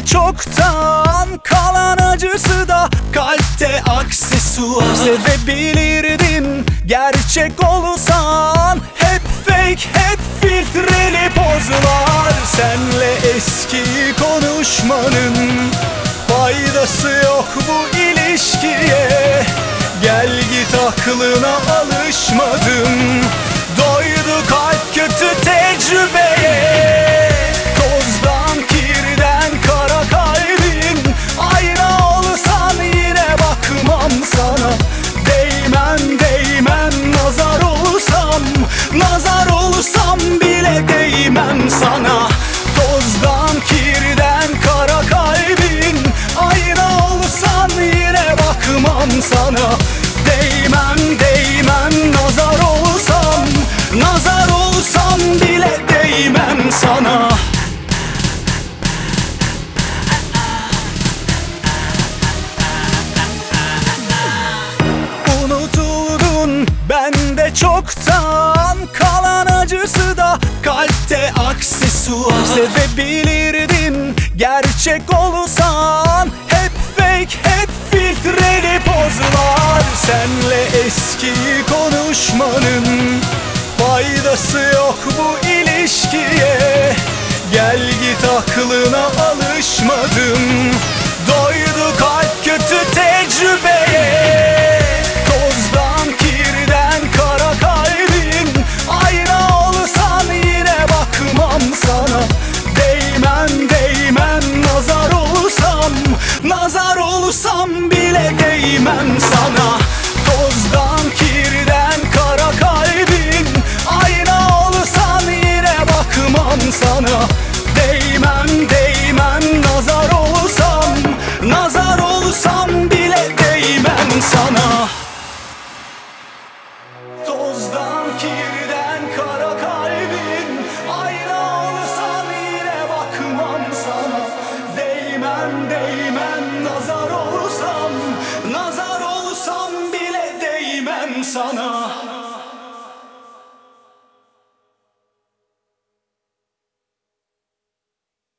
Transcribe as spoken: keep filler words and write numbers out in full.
çoktan kalan acısı da kalpte aksesuar. Sevebilirdin gerçek olsan, hep fake, hep filtreli pozlar. Senle eski konuşmanın faydası yok bu ilişkiye. Gel git, aklına alışmadım. Doydu kalp kötü tecrübeye. Tozdan, kirden kara kalbin, ayna olsan yine bakmam sana. Değmem değmem nazar olsam, nazar olsam bile değmem sana. Tozdan, kirden kara kalbin, ayna olsan yine bakmam sana. Değmem değmem nazar olsam, nazar olsam bile değmem sana. Unutuldun bende çoktan kalan acısı da kalpte aksesuar. Sevebilirdin gerçek olsan, hep fake, hep filtreli pozlar. Senle eski konuşmanın faydası yok bu ilişkiye. Gel git, aklına alışmadım. Doydu kalp kötü tecrübeye. Tozdan, kirden kara kalbin, ayna olsan yine bakmam sana. Değmem değmem nazar olsam, nazar olsam bile değmem sana. Tozdan, kirden kara kalbin, ayna olsan yine bakmam sana. Değmem değmem nazar olsam, nazar olsam bile değmem sana. Tozdan, kirden kara kalbin, ayna olsan yine bakmam sana. Değmem değmem nazar olsam, nazar olsam bile değmem sana.